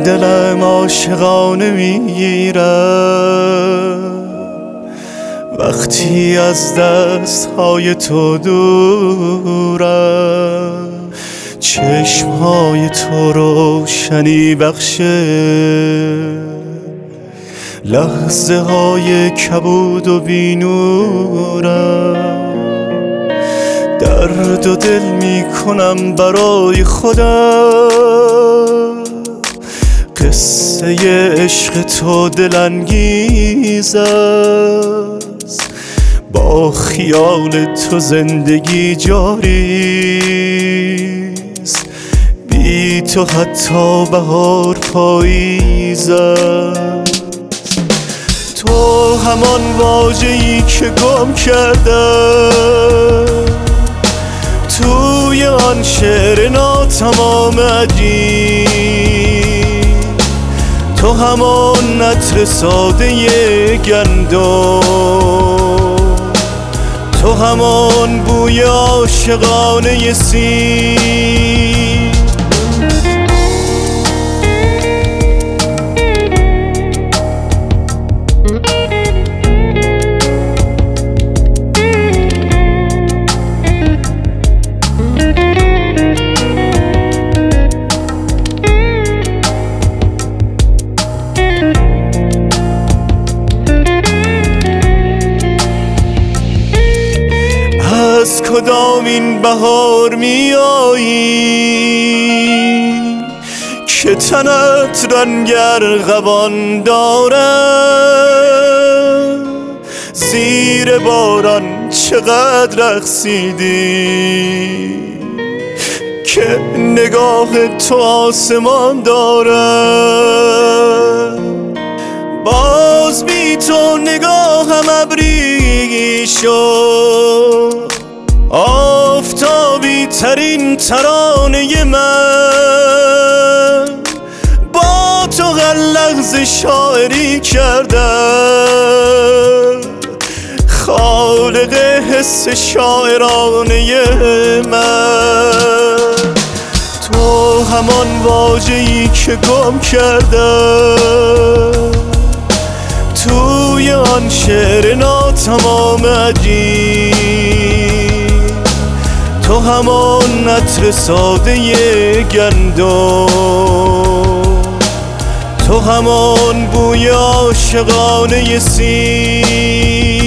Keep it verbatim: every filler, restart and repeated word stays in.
دلم عاشقانه میگیرم وقتی از دستهای تو دورم. چشمهای تو روشنی بخشه لحظه های کبود و بینورم. درد و دل میکنم برای خودم، قصه عشق تو دلانگیز است. با خیال تو زندگی جاریست، بی تو حتی بهار پاییز است. تو همان واژه‌ای که گم کردم توی آن شعر ناتمام عجیب. تو همان عطر ساده گندم، تو همان بوی عاشقانه سیب. از کدامین بهار می آیی که تنت رنگ ارغوان دارد؟ زیر باران چقدر رقصیدی که نگاه تو آسمان دارد. باز بی تو نگاهم ابری شد، آفتابی ترین ترانه من. با تو هر لحظه شاعری کردم، خالق حس شاعرانه من. تو همان واژه‌ای که گم کردم توی آن شعر ناتمام عجیب. تو همان عطر ساده گندم، تو همان بوی عاشقانه سیب.